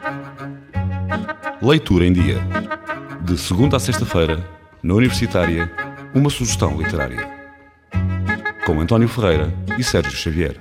Leitura em Dia. De segunda a sexta-feira, na Universitária, uma sugestão literária. Com António Ferreira e Sérgio Xavier.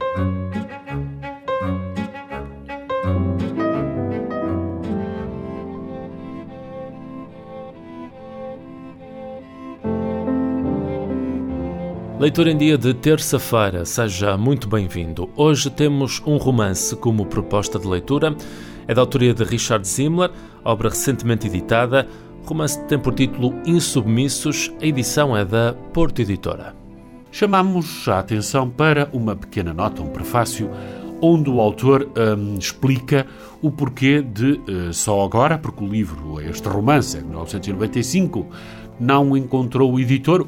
Leitura em Dia de terça-feira, seja muito bem-vindo. Hoje temos um romance como proposta de leitura. É da autoria de Richard Zimmler, obra recentemente editada. O romance tem por título Insubmissos, a edição é da Porto Editora. Chamamos a atenção para uma pequena nota, um prefácio, onde o autor explica o porquê de só agora, porque o livro, este romance, em 1995, não encontrou o editor.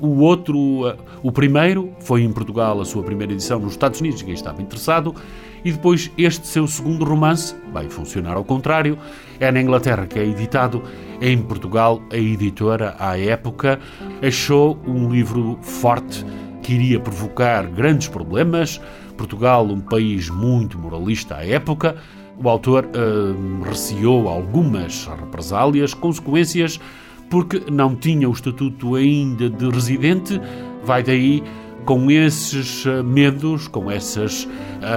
O primeiro, foi em Portugal a sua primeira edição nos Estados Unidos, quem estava interessado, e depois este seu segundo romance vai funcionar ao contrário, é na Inglaterra que é editado, em Portugal a editora, à época, achou um livro forte que iria provocar grandes problemas. Portugal, um país muito moralista à época, o autor receou algumas represálias, consequências, porque não tinha o estatuto ainda de residente. Vai daí, com esses medos, com essas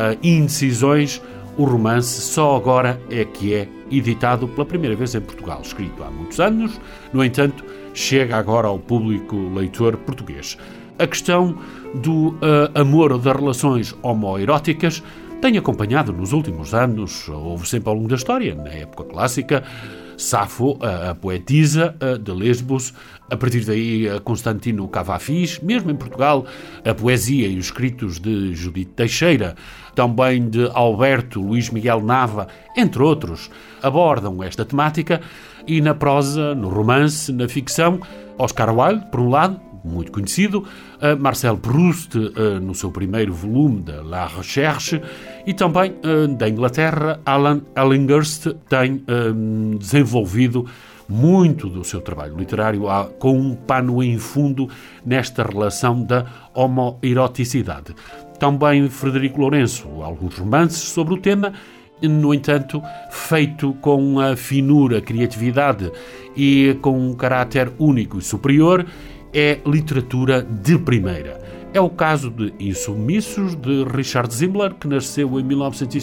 indecisões, o romance só agora é que é editado pela primeira vez em Portugal, escrito há muitos anos, no entanto, chega agora ao público leitor português. A questão do amor ou das relações homoeróticas tem acompanhado nos últimos anos, houve sempre ao longo da história, na época clássica, Safo, a poetisa de Lesbos, a partir daí Constantino Cavafis, mesmo em Portugal, a poesia e os escritos de Judite Teixeira, também de Alberto Luís Miguel Nava, entre outros, abordam esta temática, e na prosa, no romance, na ficção, Oscar Wilde, por um lado, muito conhecido, Marcel Proust, no seu primeiro volume de La Recherche, e também da Inglaterra, Alan Ellinghurst tem desenvolvido muito do seu trabalho literário com um pano em fundo nesta relação da homoeroticidade. Também Frederico Lourenço, alguns romances sobre o tema, no entanto, feito com a finura, a criatividade e com um caráter único e superior, é literatura de primeira. É o caso de Insubmissos, de Richard Zimmler, que nasceu em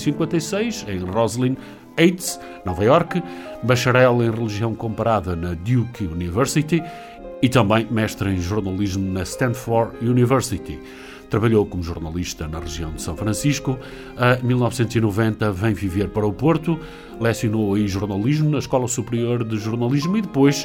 1956 em Roslyn Heights, Nova York, bacharel em religião comparada na Duke University e também mestre em jornalismo na Stanford University. Trabalhou como jornalista na região de São Francisco. Em 1990 vem viver para o Porto, lecionou aí jornalismo na Escola Superior de Jornalismo e depois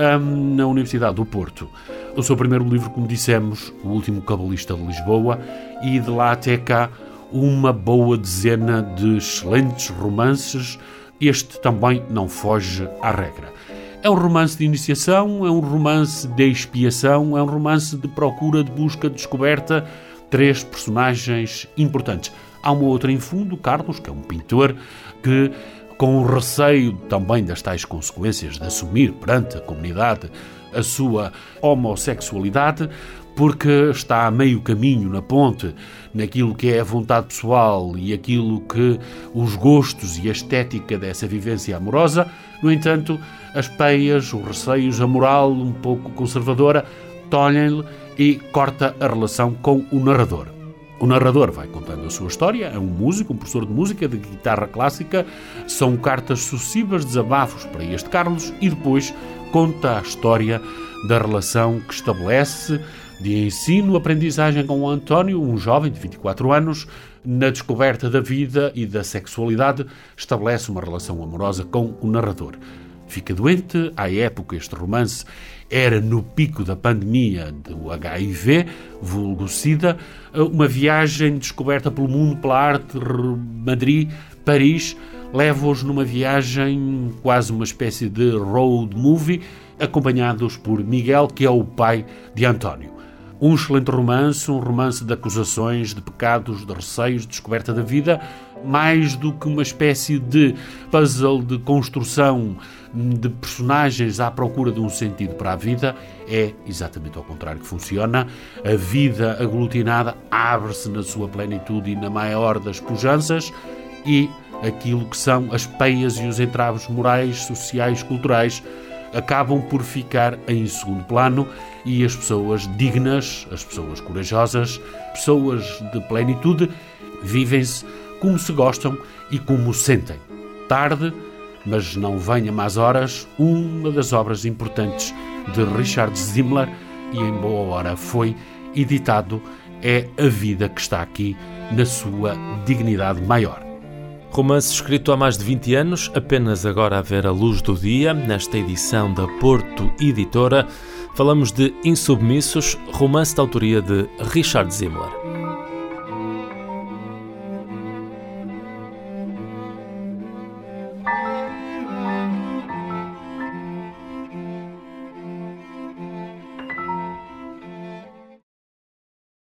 na Universidade do Porto. O seu primeiro livro, como dissemos, O Último Cabalista de Lisboa, e de lá até cá uma boa dezena de excelentes romances. Este também não foge à regra. É um romance de iniciação, é um romance de expiação, é um romance de procura, de busca, de descoberta. 3 personagens importantes. Há uma outra em fundo, Carlos, que é um pintor, que, com o receio também das tais consequências de assumir perante a comunidade a sua homossexualidade, porque está a meio caminho na ponte, naquilo que é a vontade pessoal e aquilo que os gostos e a estética dessa vivência amorosa. No entanto, as peias, os receios, a moral um pouco conservadora, tolhem-lhe e corta a relação com o narrador. O narrador vai contando a sua história, é um músico, um professor de música, de guitarra clássica, são cartas sucessivas, desabafos para este Carlos, e depois conta a história da relação que estabelece de ensino, aprendizagem com o António, um jovem de 24 anos, na descoberta da vida e da sexualidade, estabelece uma relação amorosa com o narrador. Fica doente, à época este romance era no pico da pandemia do HIV, vulgo SIDA, uma viagem descoberta pelo mundo, pela arte, Madrid, Paris, leva-os numa viagem, quase uma espécie de road movie, acompanhados por Miguel, que é o pai de António. Um excelente romance, um romance de acusações, de pecados, de receios, de descoberta da vida, mais do que uma espécie de puzzle de construção de personagens à procura de um sentido para a vida. É exatamente ao contrário que funciona. A vida aglutinada abre-se na sua plenitude e na maior das pujanças, e aquilo que são as peias e os entraves morais, sociais, culturais, acabam por ficar em segundo plano e as pessoas dignas, as pessoas corajosas, pessoas de plenitude, vivem-se como se gostam e como sentem. Tarde, mas não venha más horas, uma das obras importantes de Richard Zimmler, e em boa hora foi editado, é A Vida que está aqui na sua dignidade maior. Romance escrito há mais de 20 anos, apenas agora a ver a luz do dia, nesta edição da Porto Editora, falamos de Insubmissos, romance de autoria de Richard Zimmler.